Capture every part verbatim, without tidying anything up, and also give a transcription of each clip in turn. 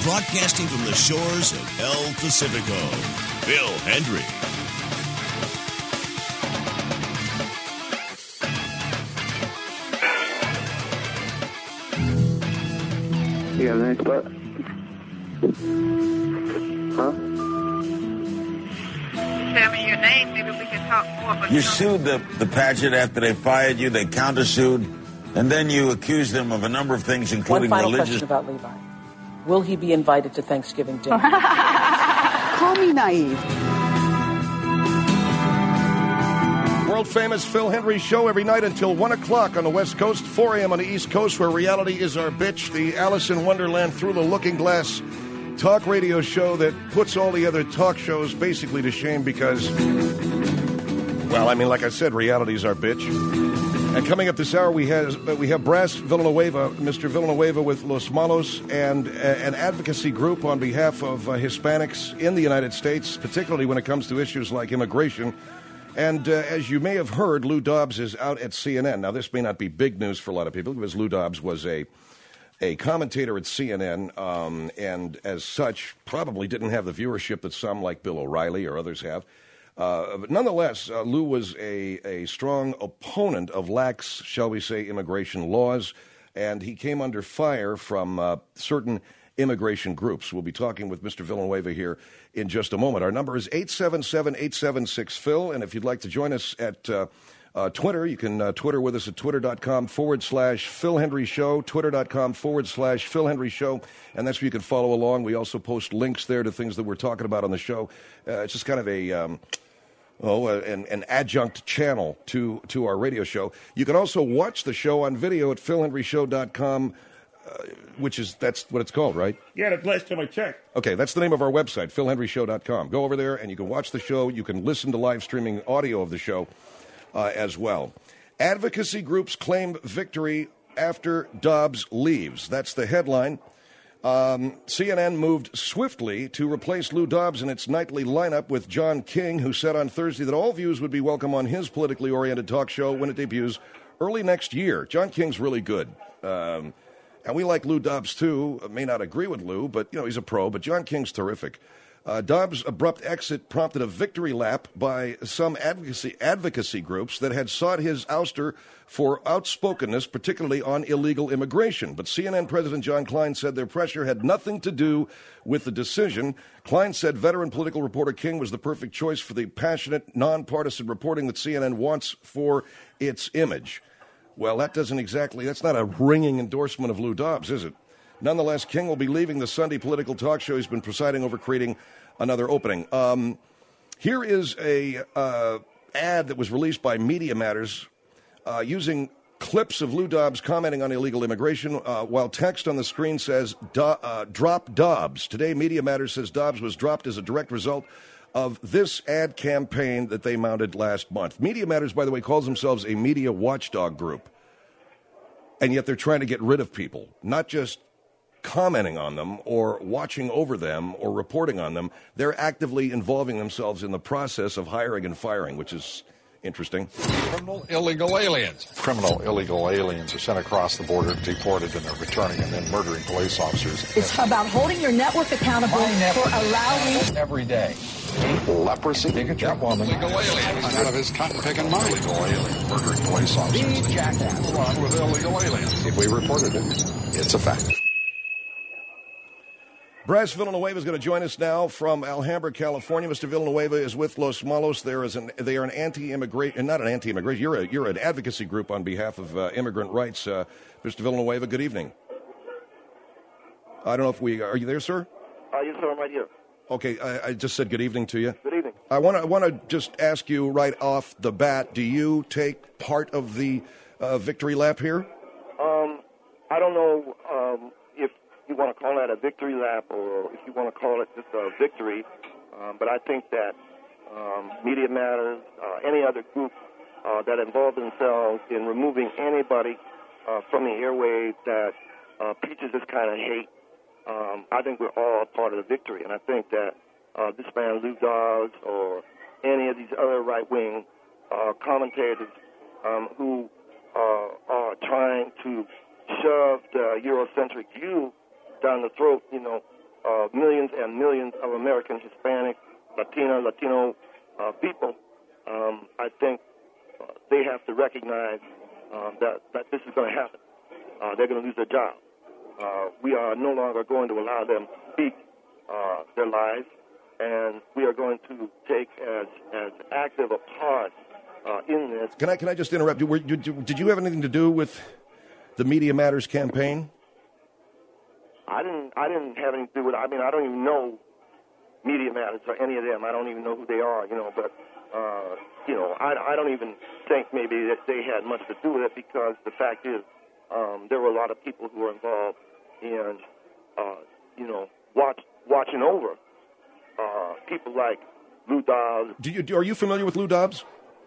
Broadcasting from the shores of El Pacifico, Phil Hendrie. You have any spot? Huh? Tell me your name, maybe we can talk more. But you sued the, the pageant after they fired you. They countersued, and then you accused them of a number of things, including One final religious. question about Levi. Will he be invited to Thanksgiving dinner? Call me naive. World-famous Phil Hendrie Show every night until one o'clock on the West Coast, four a.m. on the East Coast, where reality is our bitch, the Alice in Wonderland Through the Looking Glass talk radio show that puts all the other talk shows basically to shame because, well, I mean, like I said, reality is our bitch. And coming up this hour, we have we have Brass Villanueva, Mister Villanueva with Los Malos, and uh, an advocacy group on behalf of uh, Hispanics in the United States, particularly when it comes to issues like immigration. And uh, as you may have heard, Lou Dobbs is out at C N N. Now, this may not be big news for a lot of people because Lou Dobbs was a a commentator at C N N, um, and as such, probably didn't have the viewership that some like Bill O'Reilly or others have. Uh, but nonetheless, uh, Lou was a, a strong opponent of lax, shall we say, immigration laws, and he came under fire from uh, certain immigration groups. We'll be talking with Mister Villanueva here in just a moment. Our number is eight seven seven, eight seven six, Phil, and if you'd like to join us at uh, uh, Twitter, you can uh, Twitter with us at twitter.com forward slash Phil Hendrie Show, twitter.com forward slash Phil Hendrie Show, and that's where you can follow along. We also post links there to things that we're talking about on the show. Uh, it's just kind of a... Um, Oh, uh, an, an adjunct channel to, to our radio show. You can also watch the show on video at phil hendrie show dot com, uh, which is, that's what it's called, right? Yeah, that's the last time I checked. Okay, that's the name of our website, phil hendrie show dot com. Go over there and you can watch the show. You can listen to live streaming audio of the show uh, as well. Advocacy groups claim victory after Dobbs leaves. That's the headline. Um, C N N moved swiftly to replace Lou Dobbs in its nightly lineup with John King, who said on Thursday that all views would be welcome on his politically oriented talk show when it debuts early next year. John King's really good. Um, and we like Lou Dobbs, too. I may not agree with Lou, but, you know, he's a pro. But John King's terrific. Uh, Dobbs' abrupt exit prompted a victory lap by some advocacy advocacy groups that had sought his ouster for outspokenness, particularly on illegal immigration. But C N N President John Klein said their pressure had nothing to do with the decision. Klein said veteran political reporter King was the perfect choice for the passionate, nonpartisan reporting that C N N wants for its image. Well, that doesn't exactly, that's not a ringing endorsement of Lou Dobbs, is it? Nonetheless, King will be leaving the Sunday political talk show. He's been presiding over creating another opening. Um, here is a uh, ad that was released by Media Matters uh, using clips of Lou Dobbs commenting on illegal immigration, uh, while text on the screen says, Do- uh, drop Dobbs. Today, Media Matters says Dobbs was dropped as a direct result of this ad campaign that they mounted last month. Media Matters, by the way, calls themselves a media watchdog group. And yet they're trying to get rid of people, not just commenting on them or watching over them or reporting on them. They're actively involving themselves in the process of hiring and firing, which is interesting. Criminal illegal aliens. Criminal illegal aliens are sent across the border, deported, and they're returning and then murdering police officers. It's about holding your network accountable for allowing... Every day. Leprosy. Bigotry. That woman. Illegal aliens. Out of his cotton-picking mind. Illegal aliens. Murdering police officers. These jackasses. Along with illegal aliens. If we reported it, it's a fact. Brass Villanueva is going to join us now from Alhambra, California. Mister Villanueva is with Los Malos. There is an, they are an anti-immigration, not an anti-immigration. You're a, you're an advocacy group on behalf of uh, immigrant rights. Uh, Mister Villanueva, good evening. I don't know if we are you there, sir? Uh, yes, sir. I'm right here. Okay, I, I just said good evening to you. Good evening. I want to I want to just ask you right off the bat. Do you take part of the uh, victory lap here? Um, I don't know. Um, you want to call that a victory lap or if you want to call it just a victory. Um, but I think that um, Media Matters, uh, any other group uh, that involve themselves in removing anybody uh, from the airwaves that uh, preaches this kind of hate, um, I think we're all part of the victory. And I think that uh, this man Lou Dobbs or any of these other right-wing uh, commentators um, who uh, are trying to shove the Eurocentric view down the throat, you know, uh, millions and millions of American Hispanic, Latina, Latino uh, people, um, I think uh, they have to recognize um, that, that this is going to happen. Uh, they're going to lose their job. Uh, we are no longer going to allow them to speak uh, their lives, and we are going to take as, as active a part uh, in this. Can I can I just interrupt you? Were, you? Did you have anything to do with the Media Matters campaign? I didn't. I didn't have anything to do with it. I mean, I don't even know Media Matters or any of them. I don't even know who they are. You know, but uh, you know, I, I don't even think maybe that they had much to do with it, because the fact is, um, there were a lot of people who were involved in, uh, you know, watch, watching over uh, people like Lou Dobbs. Do you? Are you familiar with Lou Dobbs?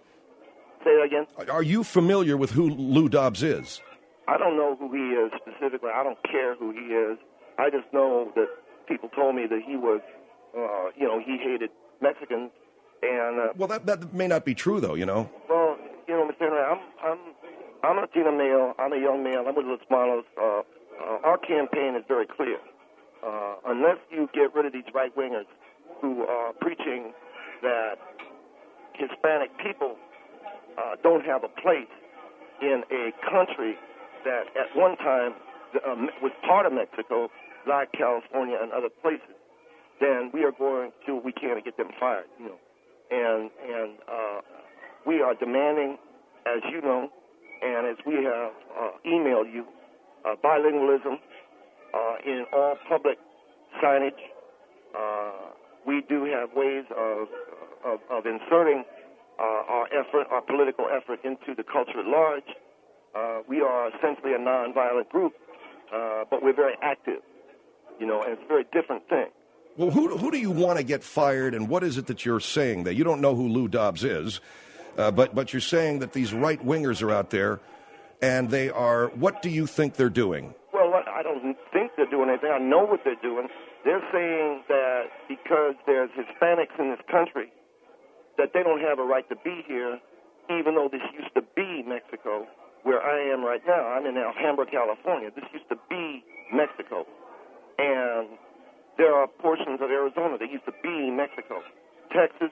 Say that again. Are you familiar with who Lou Dobbs is? I don't know who he is specifically. I don't care who he is. I just know that people told me that he was, uh, you know, he hated Mexicans. And uh, well, that that may not be true, though. You know. Well, you know, Mister Henry, I'm I'm I'm a Latino male. I'm a young male. I'm with Los Malos. Uh, uh, our campaign is very clear. Uh, unless you get rid of these right wingers who are preaching that Hispanic people uh, don't have a place in a country that at one time um, was part of Mexico, like California and other places, then we are going to do what we can to get them fired, you know. And and uh, we are demanding, as you know, and as we have uh, emailed you, uh, bilingualism uh, in all public signage. Uh, we do have ways of of, of inserting uh, our effort, our political effort, into the culture at large. Uh, we are essentially a nonviolent group, uh, but we're very active, you know, and it's a very different thing. Well, who who do you want to get fired, and what is it that you're saying there? You don't know who Lou Dobbs is, uh, but but you're saying that these right wingers are out there, and they are. What do you think they're doing? Well, I don't think they're doing anything. I know what they're doing. They're saying that because there's Hispanics in this country, that they don't have a right to be here, even though this used to be Mexico. Where I am right now, I'm in Alhambra, California. This used to be Mexico. And there are portions of Arizona that used to be Mexico. Texas,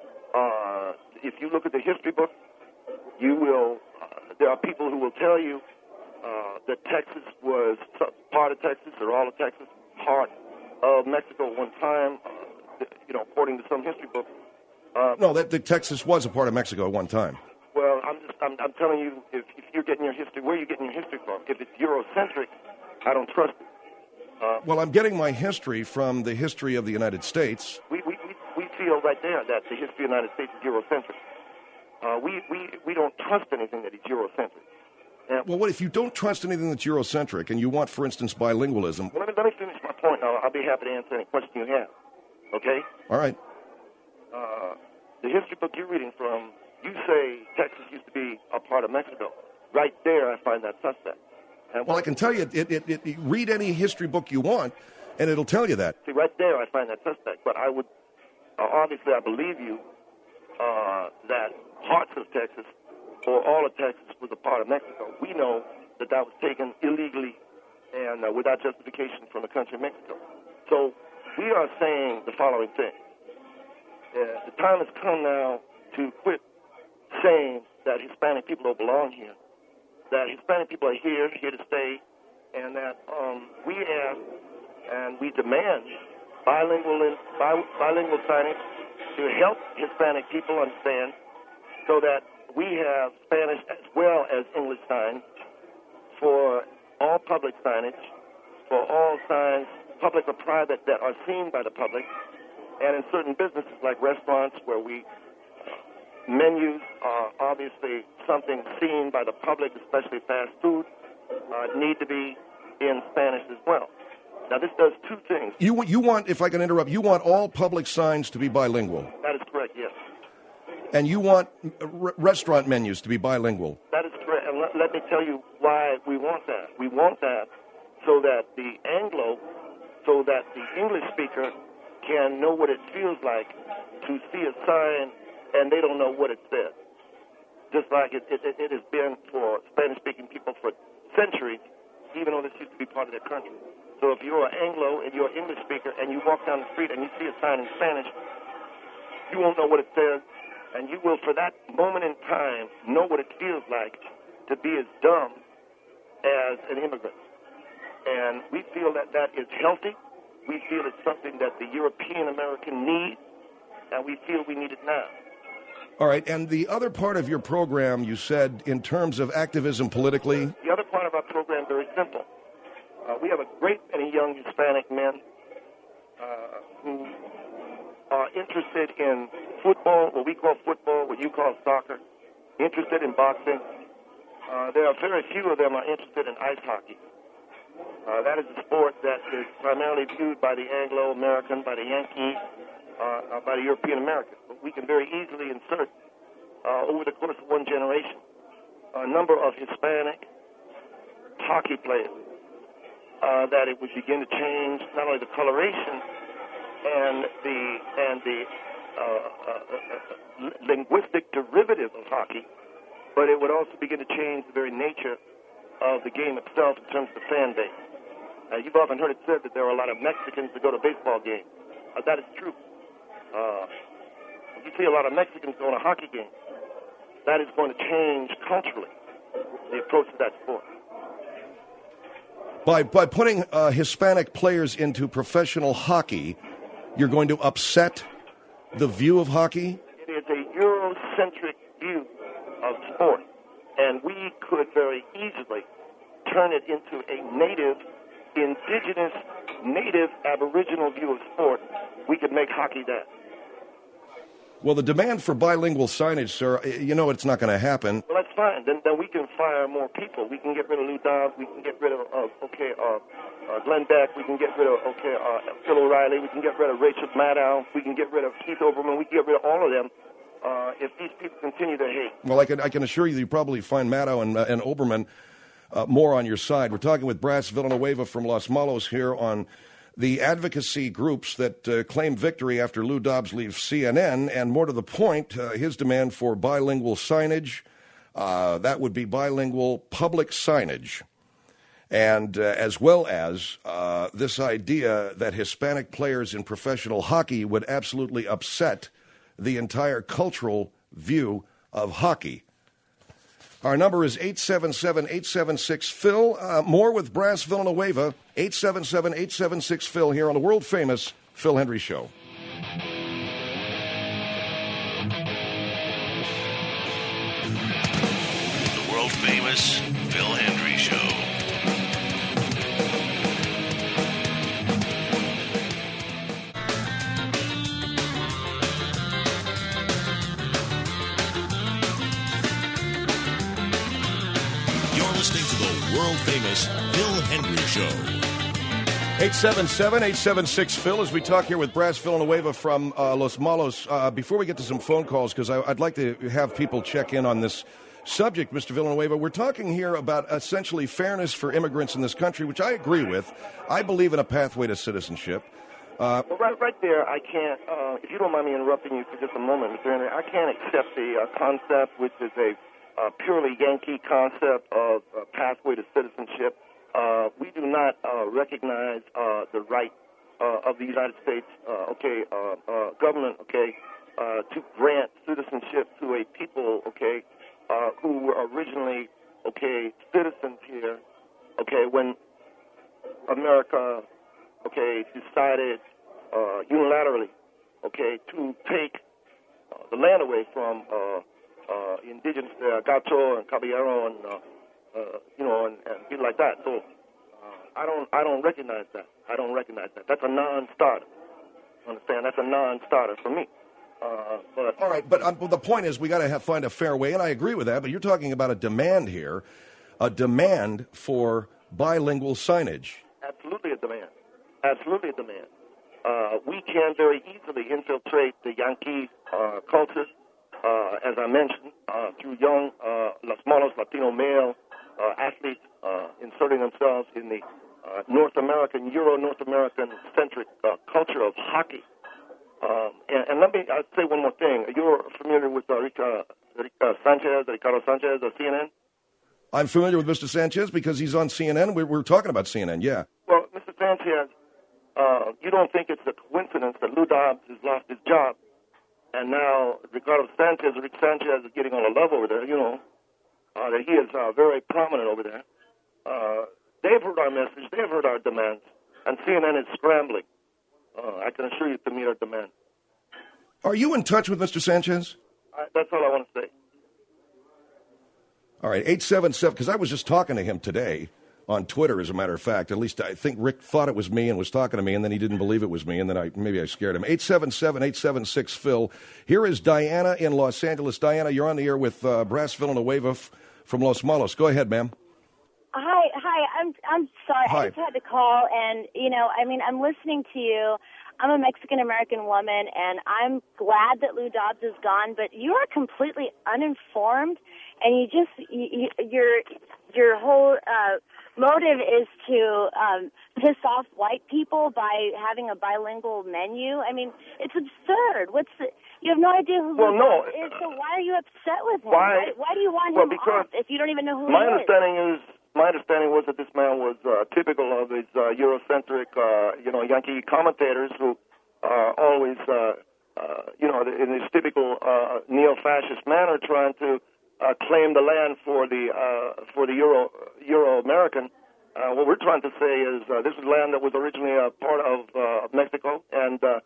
uh, if you look at the history book, you will, uh, there are people who will tell you uh, that Texas was part of Texas or all of Texas, part of Mexico at one time, uh, you know, according to some history books. Uh, no, that, that Texas was a part of Mexico at one time. Well, I'm just I'm, I'm telling you, if, if you're getting your history, where are you getting your history from? If it's Eurocentric, I don't trust it. Uh, well, I'm getting my history from the history of the United States. We we, we, we feel right there that the history of the United States is Eurocentric. Uh, we, we, we don't trust anything that is Eurocentric. And well, what if you don't trust anything that's Eurocentric and you want, for instance, bilingualism? Well, let me, let me finish my point. I'll, I'll be happy to answer any question you have. Okay? All right. Uh, the history book you're reading from, you say Texas used to be a part of Mexico. Right there, I find that suspect. And well, I can tell you, it, it, it, it, read any history book you want, and it'll tell you that. See, right there, I find that suspect. But I would, uh, obviously, I believe you uh, that parts of Texas, or all of Texas, was a part of Mexico. We know that that was taken illegally and uh, without justification from the country of Mexico. So we are saying the following thing. Uh, the time has come now to quit saying that Hispanic people don't belong here, that Hispanic people are here, here to stay, and that um, we ask and we demand bilingual, bilingual signage to help Hispanic people understand, so that we have Spanish as well as English signs for all public signage, for all signs, public or private, that are seen by the public, and in certain businesses like restaurants where we menus are obviously something seen by the public, especially fast food, uh, need to be in Spanish as well. Now, this does two things. You, you want, if I can interrupt, you want all public signs to be bilingual. That is correct, yes. And you want r- restaurant menus to be bilingual. That is correct. And let, let me tell you why we want that. We want that so that the Anglo, so that the English speaker can know what it feels like to see a sign and they don't know what it says. Just like it, it, it has been for Spanish-speaking people for centuries, even though this used to be part of their country. So if you're an Anglo and you're an English speaker and you walk down the street and you see a sign in Spanish, you won't know what it says, and you will, for that moment in time, know what it feels like to be as dumb as an immigrant. And we feel that that is healthy. We feel it's something that the European American needs, and we feel we need it now. All right, and the other part of your program, you said, in terms of activism politically? The other part of our program, very simple. Uh, we have a great many young Hispanic men uh, who are interested in football, what we call football, what you call soccer, interested in boxing. Uh, there are very few of them are interested in ice hockey. Uh, that is a sport that is primarily viewed by the Anglo-American, by the Yankees, uh, uh, by the European Americans. But we can very easily insert, uh, over the course of one generation, a number of Hispanic hockey players uh, that it would begin to change not only the coloration and the and the uh, uh, uh, linguistic derivative of hockey, but it would also begin to change the very nature of the game itself in terms of the fan base. Uh, you've often heard it said that there are a lot of Mexicans that go to baseball games. Uh, that is true. Uh, you see a lot of Mexicans going to hockey games. That is going to change culturally the approach to that sport. By by putting uh, Hispanic players into professional hockey, you're going to upset the view of hockey? It is a Eurocentric view of sport, and we could very easily turn it into a native, indigenous, native, aboriginal view of sport. We could make hockey that. Well, the demand for bilingual signage, sir, you know it's not going to happen. Well, that's fine. Then, then we can fire more people. We can get rid of Lou Dobbs. We can get rid of, uh, okay, uh, uh, Glenn Beck. We can get rid of, okay, uh, Phil O'Reilly. We can get rid of Rachel Maddow. We can get rid of Keith Olbermann. We can get rid of all of them uh, if these people continue to hate. Well, I can I can assure you, you probably find Maddow and, uh, and Olbermann uh, more on your side. We're talking with Brass Villanueva from Los Malos here on the advocacy groups that uh, claim victory after Lou Dobbs leaves C N N, and more to the point, uh, his demand for bilingual signage, uh, that would be bilingual public signage, and uh, as well as uh, this idea that Hispanic players in professional hockey would absolutely upset the entire cultural view of hockey. Our number is eight seven seven, eight seven six, Phil. Uh, more with Brass Villanueva, eight seven seven, eight seven six, Phil, here on the world-famous Phil Hendrie Show. The world-famous Phil Hendrie Show. Listening to the world-famous Phil Hendrie Show. eight seven seven, eight seven six, Phil, as we talk here with Brass Villanueva from uh, Los Malos. Uh, before we get to some phone calls, because I'd like to have people check in on this subject, Mister Villanueva, we're talking here about essentially fairness for immigrants in this country, which I agree with. I believe in a pathway to citizenship. Uh, well, right, right there, I can't, uh, if you don't mind me interrupting you for just a moment, Mister Henry, I can't accept the uh, concept, which is a Uh, purely Yankee concept of uh, pathway to citizenship. Uh, we do not uh, recognize uh, the right uh, of the United States, uh, okay, uh, uh, government, okay, uh, to grant citizenship to a people, okay, uh, who were originally, okay, citizens here, okay, when America, okay, decided uh, unilaterally, okay, to take uh, the land away from uh, Uh, indigenous uh, Gato and Caballero and uh, uh, you know and, and people like that. So uh, I don't I don't recognize that. I don't recognize that. That's a non-starter. Understand? That's a non-starter for me. Uh, but all right, but um, well, the point is we got to have find a fair way, and I agree with that. But you're talking about a demand here, a demand for bilingual signage. Absolutely a demand. Absolutely a demand. Uh, we can very easily infiltrate the Yankee uh, culture. Uh, as I mentioned, uh, through young uh, Los Malos Latino male uh, athletes uh, inserting themselves in the uh, North American, Euro-North American-centric uh, culture of hockey. Um, and, and let me I'll say one more thing. You're familiar with uh, Rica, Rica Sanchez, Ricardo Sanchez of C N N? I'm familiar with Mister Sanchez because he's on C N N. We're, we're talking about C N N, yeah. Well, Mister Sanchez Sanchez, uh, you don't think it's a coincidence that Lou Dobbs has lost his job, and now Ricardo Sanchez, Rick Sanchez is getting all the love over there, you know, uh, that he is uh, very prominent over there. Uh, they've heard our message, they've heard our demands, and C N N is scrambling. Uh, I can assure you to meet our demand. Are you in touch with Mister Sanchez? I, that's all I want to say. All right, eight seven seven, because I was just talking to him today on Twitter, as a matter of fact. At least I think Rick thought it was me and was talking to me, and then he didn't believe it was me, and then I maybe I scared him. eight seven seven, eight seven six, Phil. Here is Diana in Los Angeles. Diana, you're on the air with uh, Brass Villanueva f- from Los Molos. Go ahead, ma'am. Hi, hi. I'm I'm sorry. Hi. I just had to call, and you know, I mean, I'm listening to you. I'm a Mexican American woman, and I'm glad that Lou Dobbs is gone. But you are completely uninformed, and you just you, your your whole uh, motive is to um, piss off white people by having a bilingual menu. I mean, it's absurd. What's the, you have no idea who Well, Lou no. Dobbs is, so why are you upset with him? Why- Why, why do you want well, him because off if you don't even know who My he is? understanding is my understanding was that this man was uh, typical of his uh, Eurocentric, uh, you know, Yankee commentators who are always, uh, uh, you know, in this typical uh, neo-fascist manner, trying to uh, claim the land for the uh, for the Euro Euro American. Uh, what we're trying to say is uh, this is land that was originally a part of uh, Mexico, and uh,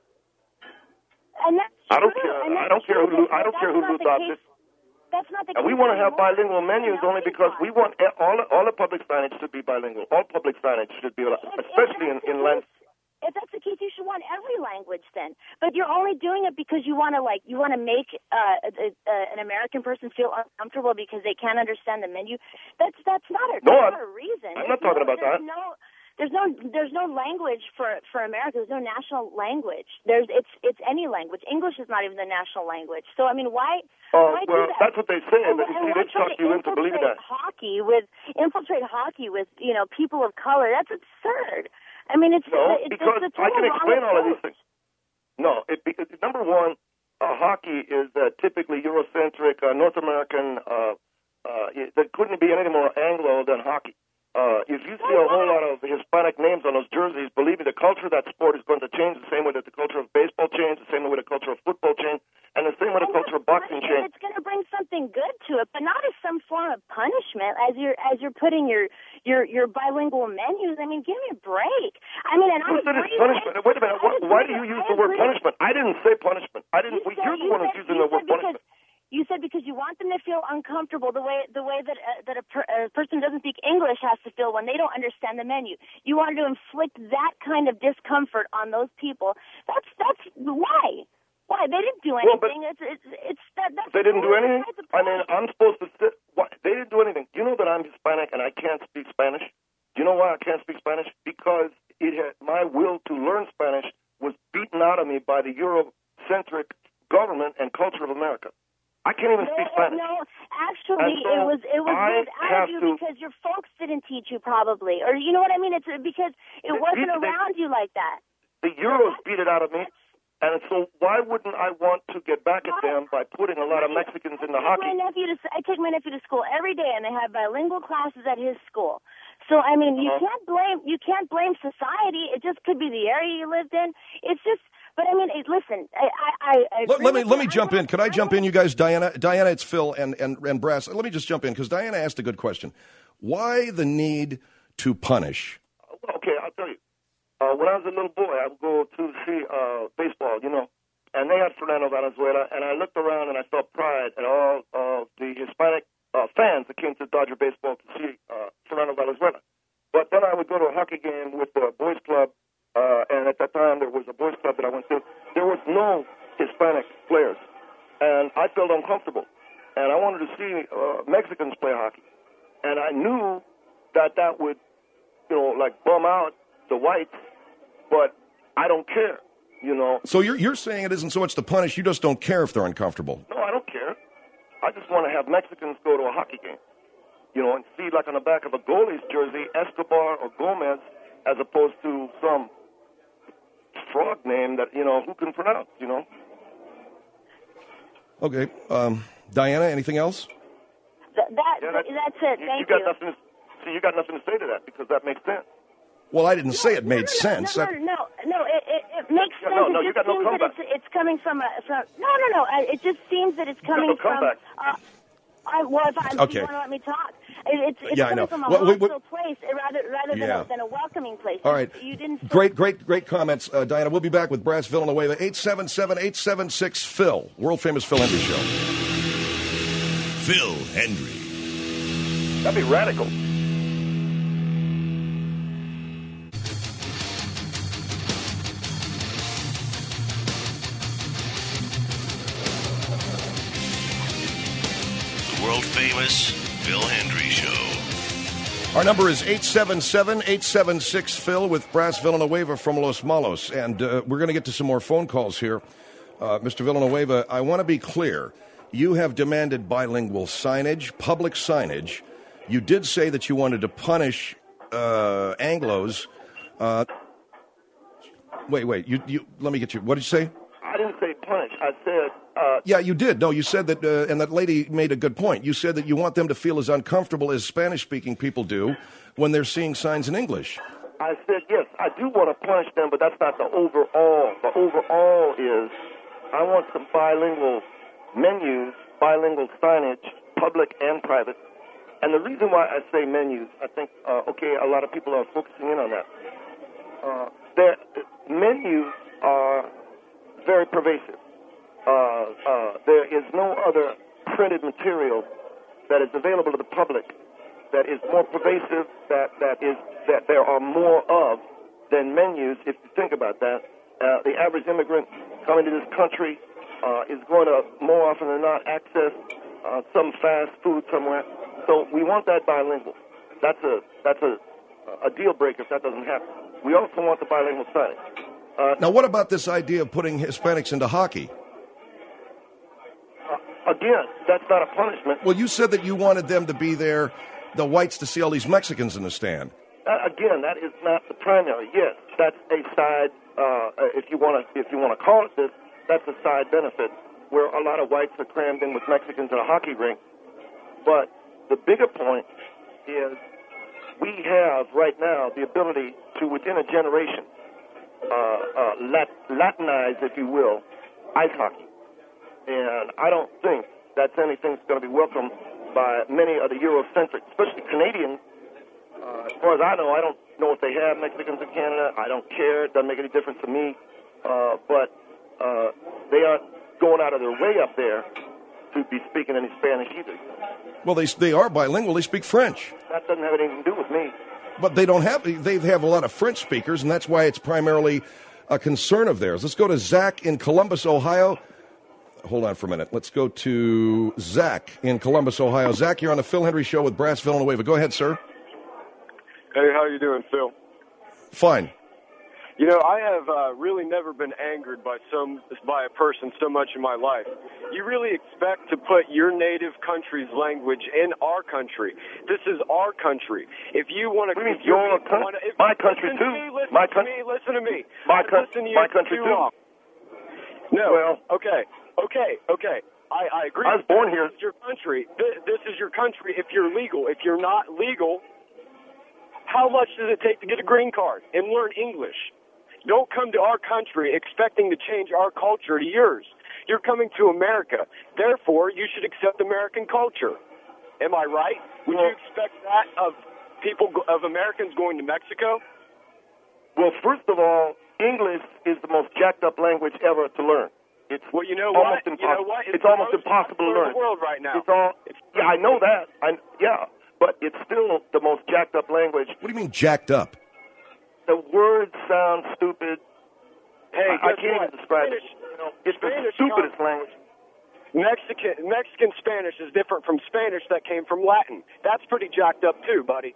And that's I don't true, care. and I that's don't care who true, Lou, I don't but care who that's Lou not the Dobbs case. is. That's not the And case we want to have anymore. bilingual menus only because we want all all the public signage should be bilingual. All public signage should be, especially in in land. If that's the case, you should want every language then. But you're only doing it because you want to like you want to make uh, a, a, an American person feel uncomfortable because they can't understand the menu. That's that's not a, No, that's I'm- not a reason. I'm not There's talking no, about that. there's No, there's no there's no language for for America. There's no national language. There's it's it's any language. English is not even the national language. So I mean, why? Oh, why well, do that? that's what they say. And, But you and see, why they try talk to you into believing infiltrate that. hockey with infiltrate hockey with you know people of color? That's absurd. I mean, it's No, it's, because it's a I total can wrong explain all of approach. these things. No, it, because number one, uh, hockey is uh, typically Eurocentric, uh, North American. Uh, uh, it, there couldn't be any more Anglo than hockey. Uh, if you see a whole lot of Hispanic names on those jerseys, believe me, the culture of that sport is going to change the same way that the culture of baseball changed, the same way the culture of football changed, and the same way the culture of boxing If changed. it's going to bring something good to it, but not as some form of punishment as you're as you're putting your your your bilingual menus. I mean, give me a break. I mean, and I Who said it's agree punishment? with- Wait a minute. I Why, why do agree you with- use I the word agree. punishment? I didn't say punishment. I didn't. You well, said- you're the you one who's said- using you the word said because- punishment. You said because you want them to feel uncomfortable the way the way that uh, that a, per, a person who doesn't speak English has to feel when they don't understand the menu. You wanted to inflict that kind of discomfort on those people. That's that's why. Why they didn't do Well, but anything? it's it's it's that. That's They didn't do anything? besides the I mean, point. I'm supposed to sit. What? They didn't do anything. You know that I'm Hispanic and I can't speak Spanish? Do you know why I can't speak Spanish? Because it had, my will to learn Spanish was beaten out of me by the Eurocentric government and culture of America. I can't even No, speak Spanish. no, actually, And so it was it was I moved out have of you to- because your folks didn't teach you, probably, or you know what I mean. It's because it They- wasn't they- around you like that. The Euros beat it out of me. And so why wouldn't I want to get back at them by putting a lot of Mexicans in the I take hockey? my nephew to I take my nephew to school every day, and they have bilingual classes at his school. So I mean, you Uh-huh. can't blame you can't blame society. It just could be the area you lived in. It's just, but I mean, it, listen, I I, I Let, agree let me with let you. me jump in. Could I jump in, you guys? Diana, Diana, it's Phil and and and Brass. Let me just jump in because Diana asked a good question. Why the need to punish? Okay, I'll tell you. Uh, when I was a little boy, I would go to see uh, baseball, you know, and they had Fernando Valenzuela, and I looked around and I saw pride in all of the Hispanic uh, fans that came to Dodger baseball to see uh, Fernando Valenzuela. But then I would go to a hockey game with the boys club, uh, and at that time there was a boys club that I went to. There was no Hispanic players, and I felt uncomfortable, and I wanted to see uh, Mexicans play hockey, and I knew that that would, you know, like bum out the whites, but I don't care, you know. So you're you're saying it isn't so much to punish. You just don't care if they're uncomfortable. No, I don't care. I just want to have Mexicans go to a hockey game, you know, and see like on the back of a goalie's jersey, Escobar or Gomez, as opposed to some frog name that, you know, who can pronounce, you know. Okay, um, Diana, anything else? Th- that Yeah, that- that's it. You, Thank you got you. nothing to see. You got nothing to say to that because that makes sense. Well, I didn't say it made no, no, sense. No, no, no, no, no it, it, it makes sense. No, no, it you just got no seems that comeback. it's, it's coming from a from. No, no, no. I- It just seems that it's coming no from. comeback. Uh, I, well, if I, Okay. you want to let me talk, it, it's, it's Yeah, I coming know. from a Well, we- we- hostile place uh, rather rather than, Yeah. a, than a welcoming place. All right. You didn't. Great, great, great comments, uh, Diana. We'll be back with Brass Villanueva. eight seven seven, eight seven six, Phil. World famous Phil Hendry Show. Phil Hendry. That'd be radical. World famous Phil Hendry Show. Our number is eight seven seven, eight seven six, Phil with Brass Villanueva from Los Malos. And uh, we're going to get to some more phone calls here. Uh, Mister Villanueva, I want to be clear. You have demanded bilingual signage, public signage. You did say that you wanted to punish uh, Anglos. Uh, wait, wait. You, you, let me get you. What did you say? I didn't say punish. I said. Uh, Yeah, you did. No, you said that, uh, and that lady made a good point. You said that you want them to feel as uncomfortable as Spanish-speaking people do when they're seeing signs in English. I said, yes, I do want to punish them, but that's not the overall. The overall is I want some bilingual menus, bilingual signage, public and private. And the reason why I say menus, I think, uh, okay, a lot of people are focusing in on that. Uh, their menus are very pervasive. Uh, uh, there is no other printed material that is available to the public that is more pervasive, that, that is that there are more of than menus. If you think about that, uh, the average immigrant coming to this country uh, is going to more often than not access uh, some fast food somewhere. So we want that bilingual. That's a that's a a deal breaker if that doesn't happen. We also want the bilingual signage. Uh, Now, what about this idea of putting Hispanics into hockey? Again, that's not a punishment. Well, you said that you wanted them to be there, the whites, to see all these Mexicans in the stand. Uh, again, that is not the primary. Yes, that's a side. Uh, if you want to, if you want to call it this, that's a side benefit where a lot of whites are crammed in with Mexicans in a hockey rink. But the bigger point is we have right now the ability to, within a generation, uh, uh, Lat- Latinize, if you will, ice hockey. And I don't think that's anything that's going to be welcomed by many of the Eurocentric, especially Canadians. Uh, as far as I know, I don't know if they have Mexicans in Canada. I don't care. It doesn't make any difference to me. Uh, but uh, they aren't going out of their way up there to be speaking any Spanish either. Well, they they are bilingual. They speak French. That doesn't have anything to do with me. But they don't have, they have a lot of French speakers, and that's why it's primarily a concern of theirs. Let's go to Zach in Columbus, Ohio. Hold on for a minute. Let's go to Zach in Columbus, Ohio. Zach, you're on the Phil Hendry Show with Brass Villanueva. Go ahead, sir. Hey, how you doing, Phil? Fine. You know, I have uh, really never been angered by some by a person so much in my life. You really expect to put your native country's language in our country. This is our country. If you want to, if your country, my country too. Me, listen my to country, me. Listen to me. My, co- listen to you my country too. too. Long. No. Well, okay, okay, okay. I, I agree. I was born here. This is your country. This, this is your country. If you're legal, if you're not legal, how much does it take to get a green card and learn English? Don't come to our country expecting to change our culture to yours. You're coming to America. Therefore, you should accept American culture. Am I right? Would well, you expect that of people, of Americans going to Mexico? Well, first of all, English is the most jacked up language ever to learn. It's well, you know almost what? impossible. You know what? It's, it's almost impossible to learn. In the world right now. It's all. It's, yeah, I know that. I, yeah, but it's still the most jacked up language. What do you mean jacked up? The words sound stupid. Hey, I, I can't what? even describe Spanish, it. You know, it's Spanish the stupidest comes, language. Mexican Mexican Spanish is different from Spanish that came from Latin. That's pretty jacked up too, buddy.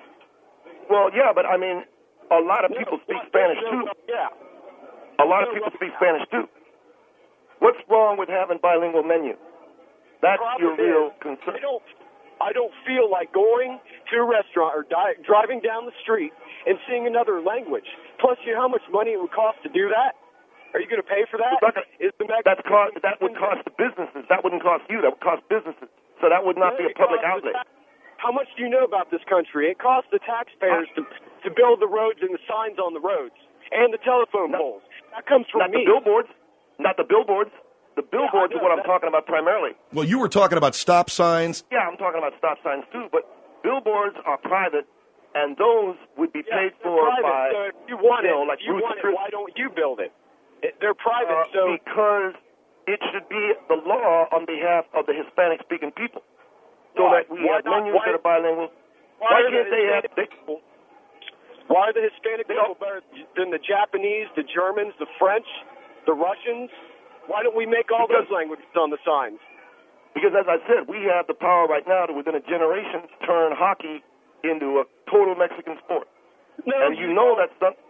Well, yeah, but I mean, a lot of people no, speak well, Spanish no, too. No, yeah. A lot no, of people well, speak Spanish too. What's wrong with having bilingual menu? That's your real is, concern. I don't, I don't feel like going to a restaurant or di- driving down the street and seeing another language. Plus, you know how much money it would cost to do that? Are you going to pay for that? Gonna, is the Mexican that's cost, that would cost the businesses. That wouldn't cost you. That would cost businesses. So that would not yeah, be a public outlet. Ta- how much do you know about this country? It costs the taxpayers to to build the roads and the signs on the roads and the telephone poles. That comes from Not me. the billboards. Not the billboards. The billboards Yeah, I are what know. I'm talking about primarily. Well, you were talking about stop signs. Yeah, I'm talking about stop signs too, but billboards are private, and those would be Yeah, paid they're for private, by, so if you want you know, it, like if you Bruce want it, Chris- why don't you build it? it they're private, uh, so because it should be the law on behalf of the Hispanic-speaking people, so Why? that we Why have not? menus Why- that are bilingual. why, Why are can't the they have? Hispanic They, people, why are the Hispanic They people don't- better than the Japanese, the Germans, the French, the Russians? Why don't we make all Because- those languages on the signs? Because as I said, we have the power right now to, within a generation, turn hockey into a total Mexican sport. No, and you know don't. that's not.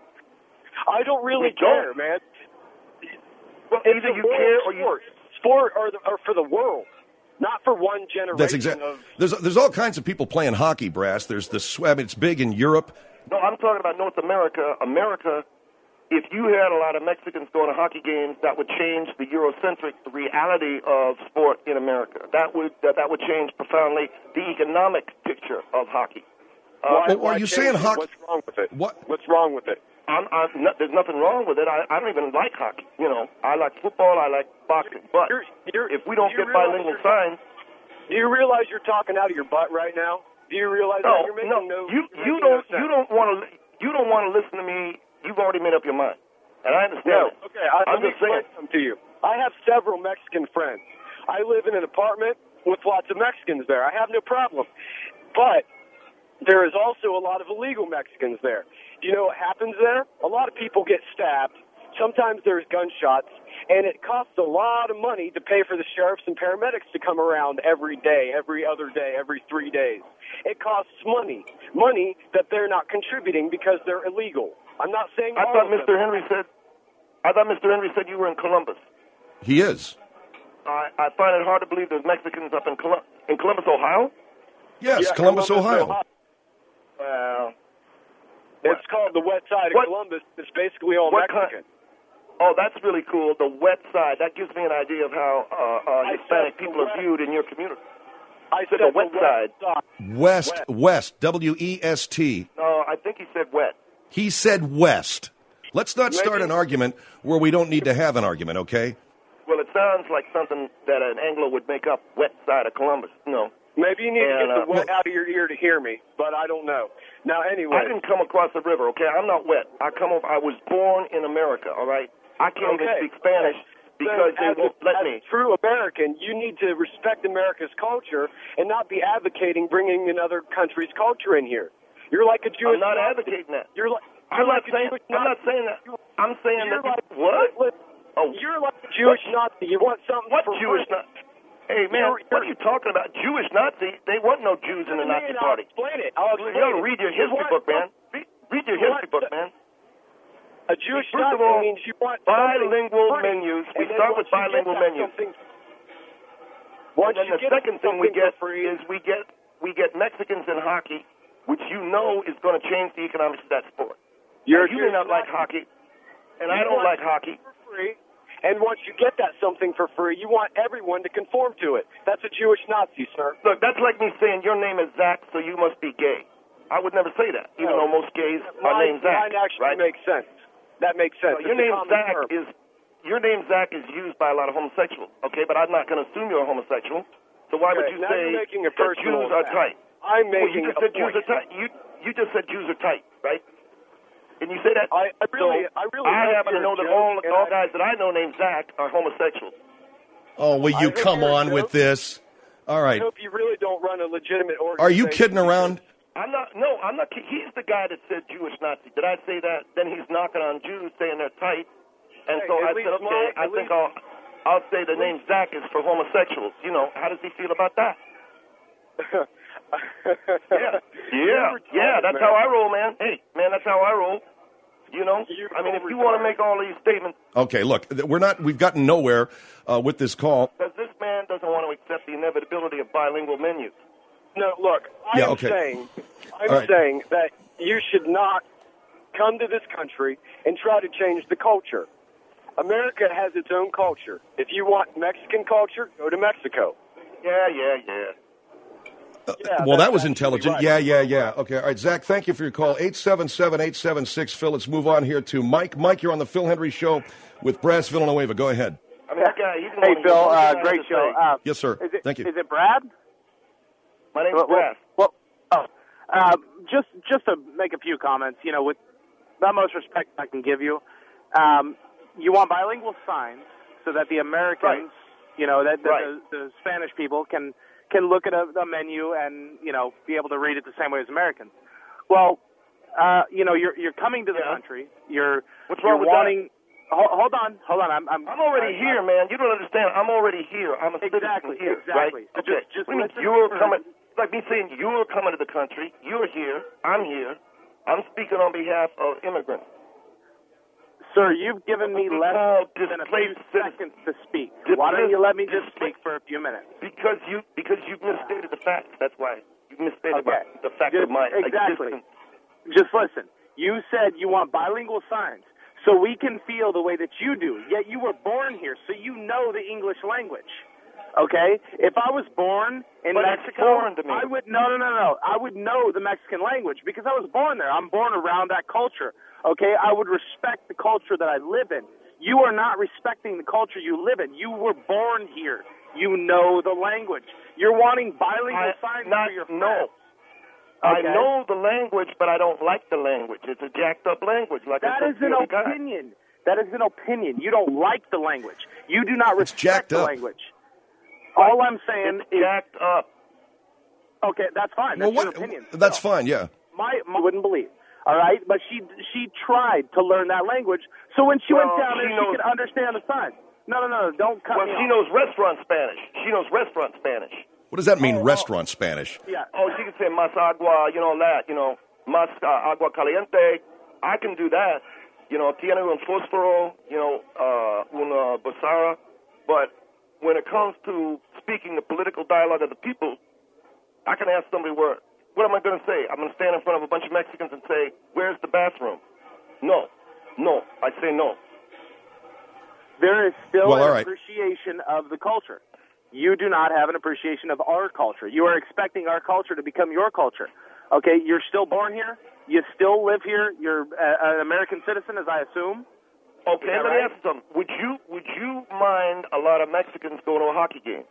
I don't really We don't. care, man. Well, It's either a you world care or you. sport. Sport are, the, are for the world, not for one generation. That's exactly. Of, There's there's all kinds of people playing hockey, Brass. There's the sw- I mean, it's big in Europe. No, I'm talking about North America. America, if you had a lot of Mexicans going to hockey games, that would change the Eurocentric reality of sport in America. That would uh, that would change profoundly the economic picture of hockey. Uh, why, well, why are you change saying it? hockey- What's wrong with it? What? What's wrong with it? I'm, I'm not, there's nothing wrong with it. I, I don't even like hockey. You know, I like football. I like boxing. But You're, you're, if we don't do you get realize bilingual you're- signs, Do you realize you're talking out of your butt right now? Do you realize no, that you're making no, no? you you're you making don't no sense. you don't want to you don't want to listen to me. You've already made up your mind, and I understand. No, it. okay. I, I'm let me just saying. explain something to you. I have several Mexican friends. I live in an apartment with lots of Mexicans there. I have no problem. But there is also a lot of illegal Mexicans there. Do you know what happens there? A lot of people get stabbed. Sometimes there's gunshots, and it costs a lot of money to pay for the sheriffs and paramedics to come around every day, every other day, every three days. It costs money, money that they're not contributing because they're illegal. I'm not saying I all thought of Mister them. Henry said. I thought Mister Henry said you were in Columbus. He is. I, I find it hard to believe there's Mexicans up in Colum- in Columbus, Ohio. Yes, Yeah, Columbus, Ohio. Well, It's called the west side of What- Columbus. It's basically all what Mexican. kind? Oh, that's really cool. The wet side. That gives me an idea of how uh, uh, I Hispanic said the people are west- viewed in your community. I said said the west side. West, West, W E S T. No, I think he said wet. He said West. Let's not start Maybe- an argument where we don't need to have an argument, okay? Well, it sounds like something that an Anglo would make up. Wet side of Columbus. No, Maybe you need And, to get uh, the wet out of your ear to hear me, but I don't know. Now, anyway. I didn't come across the river. Okay, I'm not wet. I come over. I was born in America. All right. I can't Okay. even speak Spanish because So, as they won't a, let as me. a true American, you need to respect America's culture and not be advocating bringing another country's culture in here. You're like a Jewish I'm not Nazi. advocating that. You're like I'm you're not like a saying. Jewish I'm not Nazi. saying that. I'm saying You're that. like What? li- Oh, You're like a Jewish Nazi. You want something what for Jewish free. Nazi? Hey man, You're- what are you talking about? Jewish Nazi? They weren't no Jews in the Listen to me Nazi and I'll Party. explain it. I'll You explain gotta it. read your You history want book, man. Read, read your you history want book, the- man. A Jewish First Nazi of all, means you want something bilingual free, menus. We and then start once with you get bilingual that menus. something- Once And then you the get second thing we something get for free, is we get we get Mexicans in hockey, which you know is going to change the economics of that sport. You're Now, you may Jewish not like Nazi. hockey, and You I don't want like hockey. for free, and once you get that something for free, you want everyone to conform to it. That's a Jewish Nazi, sir. Look, that's like me saying your name is Zach, so you must be gay. I would never say that, even No. though most gays are Mine, named Zach. mine actually right? makes sense. That makes sense. Uh, your It's a name common Zach term. is your name Zach is used by a lot of homosexuals. Okay, but I'm not going to assume you're a homosexual. So why would Okay, you now say you're making a that personal Jews are attack. tight? I'm Well, you making just a said point. Jews are tight. You you just said Jews are tight, right? And you say that. I, I really, so I really. I hope happen to you're know a that joke, all and all I- guys that I know named Zach are homosexuals. Oh, will I you hope come you're a on joke. with this? All I right. hope you really don't run a legitimate organization. Are you kidding around? I'm not. No, I'm not. ki- He's the guy that said Jewish Nazi. Did I say that? Then he's knocking on Jews, saying they're tight. And Hey, so at I least said, okay, my- I at think least- I'll I'll say the name Zach is for homosexuals. You know, how does he feel about that? Yeah, yeah, yeah. That's how I roll, man. Hey, man, that's how I roll. You know, You're I mean, if so you want to retarded. make all these statements, Okay, look, th- we're not. We've gotten nowhere uh, with this call. because this man doesn't want to accept the inevitability of bilingual menus. No, look, I Yeah, am okay. saying, I'm All right. saying that you should not come to this country and try to change the culture. America has its own culture. If you want Mexican culture, go to Mexico. Yeah, yeah, yeah. Yeah, well, that was that's intelligent. right. Yeah, yeah, yeah. Okay, all right, Zach, thank you for your call. eight seven seven, eight seven six, Phil. Let's move on here to Mike. Mike, you're on the Phil Henry Show with Brass Villanueva. Go ahead. I mean, that guy, he's the Hey, one Phil, who- uh, who great has to show. say. Uh, Yes, sir. Is it, Thank you. Is it Brad? My name's Well, Brass. Well, well oh, uh, just just to make a few comments, you know, with the utmost respect I can give you, um, you want bilingual signs so that the Americans, Right. you know, that, that Right. the, the Spanish people can can look at a, a menu and you know be able to read it the same way as Americans. Well, uh, you know, you're you're coming to the Yeah. country. You're What's you're wrong with wanting. Hold, hold on, hold on. I'm I'm, I'm already I- here, I- man. You don't understand. I'm already here. I'm a Exactly, citizen here, exactly. right? So just- Okay. just What do you mean listen you're first. coming. It's like me saying you're coming to the country. You're here. I'm here. I'm speaking on behalf of immigrants. Sir, you've given me less called than a few displaced citizens. seconds to speak. Dis- Why don't you let me dis- just speak for a few minutes? Because you because you've misstated the facts. That's why you misstated Okay. my, the fact Just- of my exactly. existence. Just listen. You said you want bilingual signs so we can feel the way that you do. Yet you were born here, so you know the English language. Okay? If I was born in But it's Mexico, foreign to me. I would no, no, no, no. I would know the Mexican language because I was born there. I'm born around that culture. Okay? I would respect the culture that I live in. You are not respecting the culture you live in. You were born here. You know the language. You're wanting bilingual I, signs not, for your friends. no. I Okay. know the language, but I don't like the language. It's a jacked up language. Like That I is said an the other guy. opinion. That is an opinion. You don't like the language. You do not It's respect jacked the up. language. All I'm saying It's is jacked up. okay. That's fine. That's Well, your what? opinion. That's still. fine, yeah. My, my wouldn't believe. All right, but she she tried to learn that language, so when she Well, went down there, she she knows- could understand the signs. No, no, no, don't cut Well, me she off. knows restaurant Spanish. She knows restaurant Spanish. What does that mean, Oh, oh. restaurant Spanish? Yeah. Oh, she can say mas agua, you know, that, you know, mas uh, agua caliente. I can do that. You know, tiene un fósforo, you know, uh, una bosara. But when it comes to speaking the political dialogue of the people, I can ask somebody where, what am I going to say? I'm going to stand in front of a bunch of Mexicans and say, where's the bathroom? No. No. I say no. There is still Well, an all right. appreciation of the culture. You do not have an appreciation of our culture. You are expecting our culture to become your culture. Okay, you're still born here. You still live here. You're uh, an American citizen, as I assume. Okay, Is that let me right? ask you something. Would you, would you mind a lot of Mexicans going to a hockey game?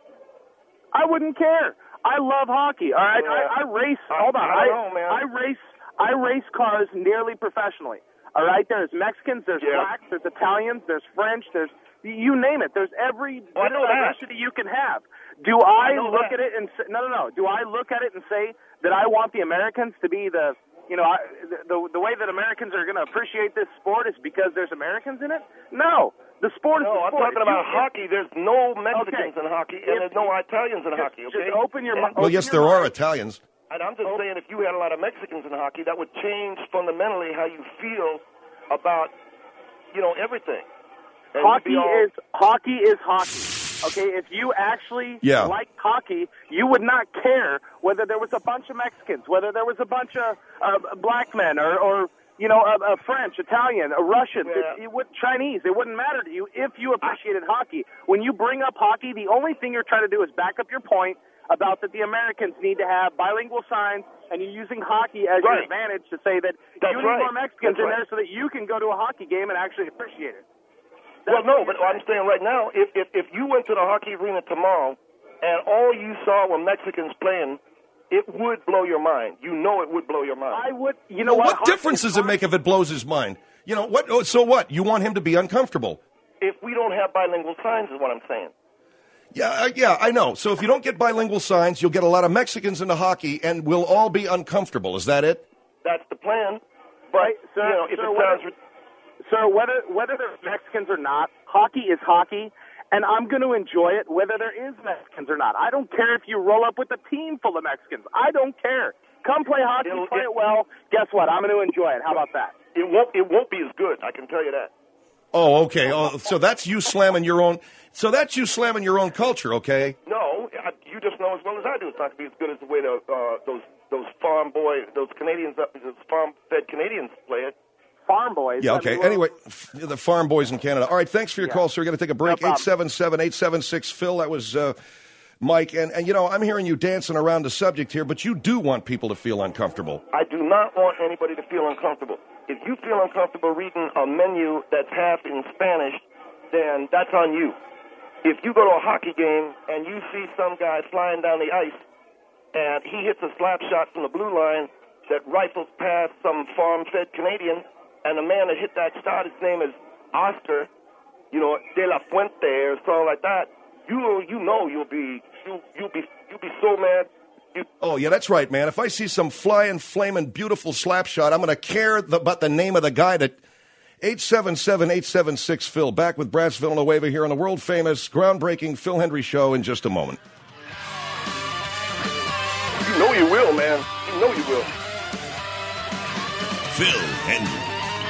I wouldn't care. I love hockey. All right, Yeah. I, I race. I- Hold on, I don't know, man. I race. I race cars nearly professionally. All right, there's Mexicans, there's Yeah. blacks, there's Italians, there's French, there's you name it. There's every Oh, I bit know of that. diversity you can have. Do I, I know look that. at it and say, no, no, no? Do I look at it and say that I want the Americans to be the, you know, I, the, the the way that Americans are going to appreciate this sport is because there's Americans in it? No, the sport is No, the I'm sport. talking If you- about hockey. There's no Mexicans Okay. in hockey, If- and there's no Italians in just, hockey, okay? Just open your And- mouth. Well, yes, there are Italians. And I'm just saying, if you had a lot of Mexicans in hockey, that would change fundamentally how you feel about, you know, everything. And you'd Hockey be all- is hockey is hockey. Okay, if you actually Yeah. liked hockey, you would not care whether there was a bunch of Mexicans, whether there was a bunch of uh, black men, or, or you know, a, a French, Italian, a Russian, Yeah. it, it would Chinese. It wouldn't matter to you if you appreciated hockey. When you bring up hockey, the only thing you're trying to do is back up your point about that the Americans need to have bilingual signs, and you're using hockey as your Right. advantage to say that That's you need right. more Mexicans That's in right. there so that you can go to a hockey game and actually appreciate it. Well, That's no, what but you're I'm saying right now, if, if if you went to the hockey arena tomorrow and all you saw were Mexicans playing, it would blow your mind. You know it would blow your mind. I would, you know Well, what? what difference does it make if it blows his mind? You know what? oh, So what? You want him to be uncomfortable? If we don't have bilingual signs is what I'm saying. Yeah, uh, yeah, I know. So if you don't get bilingual signs, you'll get a lot of Mexicans into hockey, and we'll all be uncomfortable. Is that it? That's the plan. But, Right, sir, you know, if sir, it whether- sounds... Sir, whether whether there's Mexicans or not, hockey is hockey, and I'm going to enjoy it whether there is Mexicans or not. I don't care if you roll up with a team full of Mexicans. I don't care. Come play hockey, It'll- play it- it well. Guess what? I'm going to enjoy it. How about that? It won't. It won't be as good. I can tell you that. Oh, okay. Oh, so that's you slamming your own. So that's you slamming your own culture, okay? No, I, you just know as well as I do. It's not going to be as good as the way the, uh, those those farm boy, those Canadians, uh, those farm-fed Canadians play it. Farm boys. Yeah, I okay. mean, we're- Anyway, f- the farm boys in Canada. All right, thanks for your Yeah. call, sir. We're going to take a break. No problem. eight seven seven, eight seven six, Phil. That was uh, Mike, and, and, you know, I'm hearing you dancing around the subject here, but you do want people to feel uncomfortable. I do not want anybody to feel uncomfortable. If you feel uncomfortable reading a menu that's half in Spanish, then that's on you. If you go to a hockey game and you see some guy flying down the ice and he hits a slap shot from the blue line that rifles past some farm-fed Canadian, and the man that hit that shot, his name is Oscar, you know, De La Fuente or something like that, you you know you'll be you you'll be you'll be so mad. You... Oh yeah, that's right, man. If I see some flying, flaming, beautiful slap shot, I'm going to care the, about the name of the guy that. eight seven seven, eight seven six, Phil. Back with Brass Villanueva here on the world famous, groundbreaking Phil Hendrie Show in just a moment. You know you will, man. You know you will. Phil Hendrie.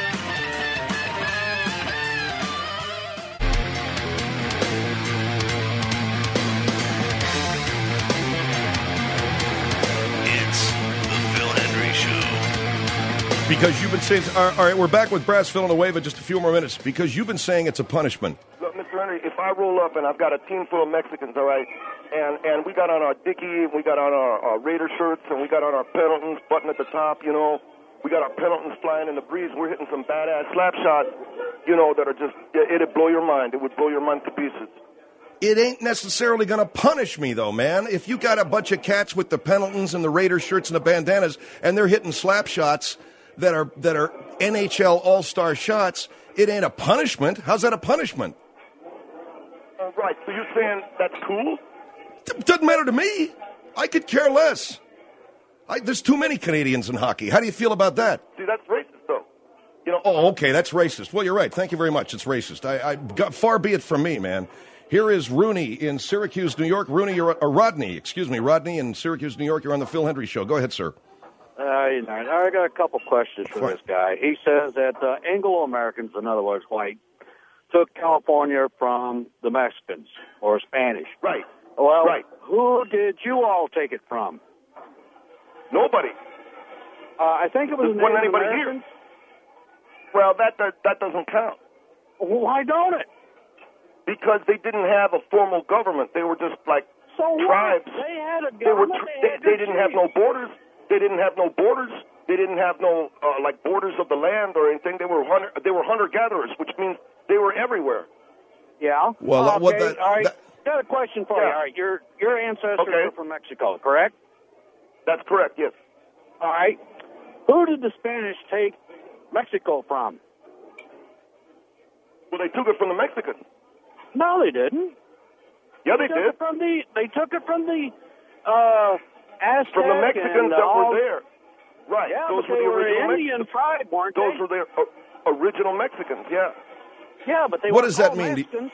Because you've been saying, all right, we're back with Brass Villanueva just a few more minutes, because you've been saying it's a punishment. Look, Mister Henry, if I roll up and I've got a team full of Mexicans, all right, and, and we got on our Dickie, we got on our, our Raider shirts, and we got on our Pendletons button at the top, you know, we got our Pendletons flying in the breeze, we're hitting some badass slap shots, you know, that are just, it'd blow your mind. It would blow your mind to pieces. It ain't necessarily going to punish me, though, man. If you got a bunch of cats with the Pendletons and the Raider shirts and the bandanas, and they're hitting slap shots that are that are N H L All-Star shots, it ain't a punishment. How's that a punishment? Uh, right. So you're saying that's cool? It doesn't matter to me. I could care less. I, there's too many Canadians in hockey. How do you feel about that? See, that's racist, though. You know. Oh, okay, that's racist. Well, you're right. Thank you very much. It's racist. I, I got, far be it from me, man. Here is Rooney in Syracuse, New York. Rooney, you're, uh, Rodney, excuse me, Rodney in Syracuse, New York. You're on the Phil Hendrie Show. Go ahead, sir. Uh, you know, I got a couple questions for this guy. He says that uh, Anglo-Americans, in other words, white, took California from the Mexicans or Spanish. Right. Well, right. Who did you all take it from? Nobody. Uh, I think it was There wasn't Native anybody Americans. here. Well, that, that that doesn't count. Why don't it? Because they didn't have a formal government. They were just like so tribes. What? They had a government. They, were They, tr- they, had they didn't have no borders. They didn't have no borders. They didn't have no uh, like borders of the land or anything. They were hunter. They were hunter gatherers, which means they were everywhere. Yeah. Well, okay. what that, all right. that, Got a question for yeah. you. All right. Your your ancestors okay. were from Mexico, correct? That's correct. Yes. All right. Who did the Spanish take Mexico from? Well, they took it from the Mexicans. No, they didn't. Yeah, they, they took did. It from the they took it from the uh, Aztec from the Mexicans and that all, were there. Right. Yeah, those but were they the were original an Indian Mexicans. tribe, weren't Those they? were their uh, original Mexicans. Yeah. Yeah, but they what were does that called mean? Mexicans.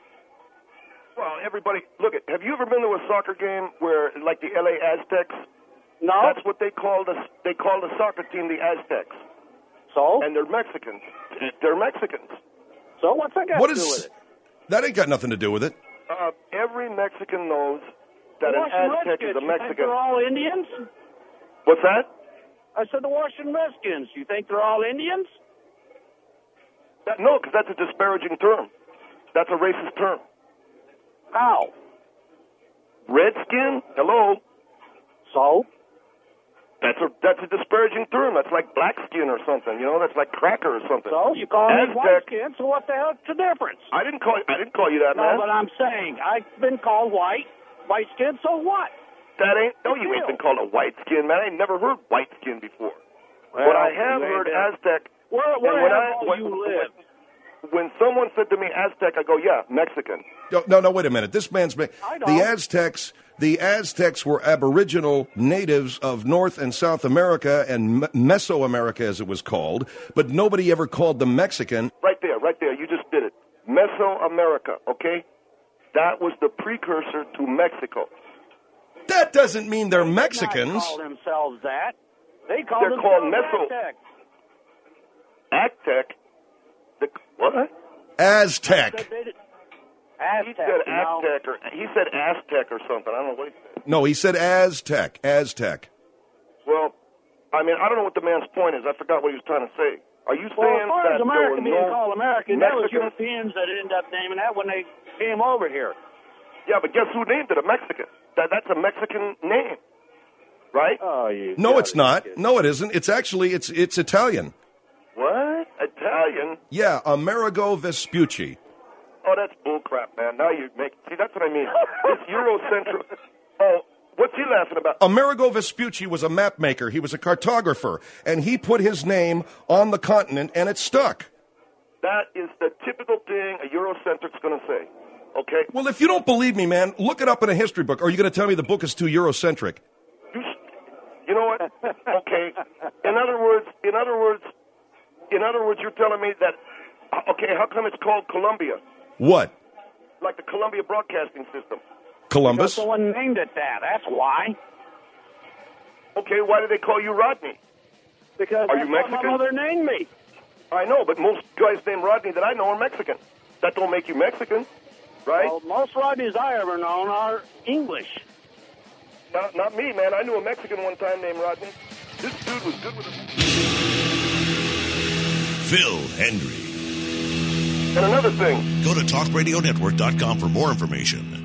Well, everybody, look at. Have you ever been to a soccer game where, like the L A Aztecs? No. That's what they call the they call the soccer team the Aztecs. So? And they're Mexicans. They're Mexicans. So what's that got what to is, do with it? That ain't got nothing to do with it. Uh, every Mexican knows that the an Aztec is a Redskins, you think Mexican. they're all Indians? What's that? I said the Washington Redskins. You think they're all Indians? That, no, because that's a disparaging term. That's a racist term. How? Redskin? Hello? So? That's a that's a disparaging term. That's like black skin or something. You know, that's like cracker or something. So you call me Aztec, white skin. So what the hell's the difference? I didn't call I didn't call you that, no, man. but I'm saying I've been called white, white skin. So what? That ain't no. Big You ain't deal. been called a white skin, man. I ain't never heard white skin before. Well, but I have you heard ain't Aztec. Where and where when have I, all when, you when, lived? when someone said to me Aztec, I go, yeah, Mexican. No, no, no, wait a minute. This man's ma- I the don't. Aztecs. The Aztecs were Aboriginal natives of North and South America and M- Mesoamerica, as it was called, but nobody ever called them Mexican. Right there, right there. You just did it. Mesoamerica, okay? That was the precursor to Mexico. That doesn't mean they're They Mexicans. did not call themselves that. They call They're called themselves Meso- Aztec. Aztec? The, what? Aztec. Said they did- He Aztec. said you know. Aztec or he said Aztec or something. I don't know what he said. No, he said Aztec. Aztec. Well, I mean, I don't know what the man's point is. I forgot what he was trying to say. Are you Well, saying as far that as there America were being no called American, that was Mexicans? Europeans that ended up naming that when they came over here. Yeah, but guess who named it? A Mexican. That that's a Mexican name, right? Oh, you. No, it's not. No, it isn't. It's actually it's it's Italian. What? Italian? Yeah, Amerigo Vespucci. Oh, that's bullcrap, man. Now you make see. That's what I mean. It's Eurocentric. Oh, what's he laughing about? Amerigo Vespucci was a map maker. He was a cartographer, and he put his name on the continent, and it stuck. That is the typical thing a Eurocentric's going to say. Okay. Well, if you don't believe me, man, look it up in a history book. Or are you going to tell me the book is too Eurocentric? You, you know what? Okay. In other words, in other words, in other words, you're telling me that. Okay, how come it's called Columbia? What? Like the Columbia Broadcasting System. Columbus. Because someone named it that. That's why. Okay, why do they call you Rodney? Because are that's you Mexican? what my mother named me. I know, but most guys named Rodney that I know are Mexican. That don't make you Mexican. Right? Well, most Rodneys I ever known are English. Not, not me, man. I knew a Mexican one time named Rodney. This dude was good with it. Phil Hendrie. And another thing. Go to talk radio network dot com for more information.